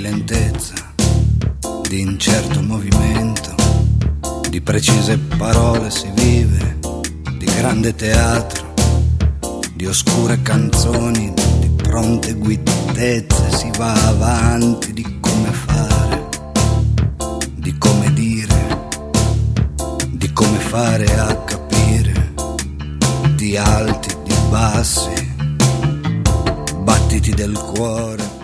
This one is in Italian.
lentezza, di incerto movimento, di precise parole si vive, di grande teatro, di oscure canzoni, di pronte guidezze si va avanti, di come fare, di come dire, di come fare a capire, di alti, di bassi, battiti del cuore,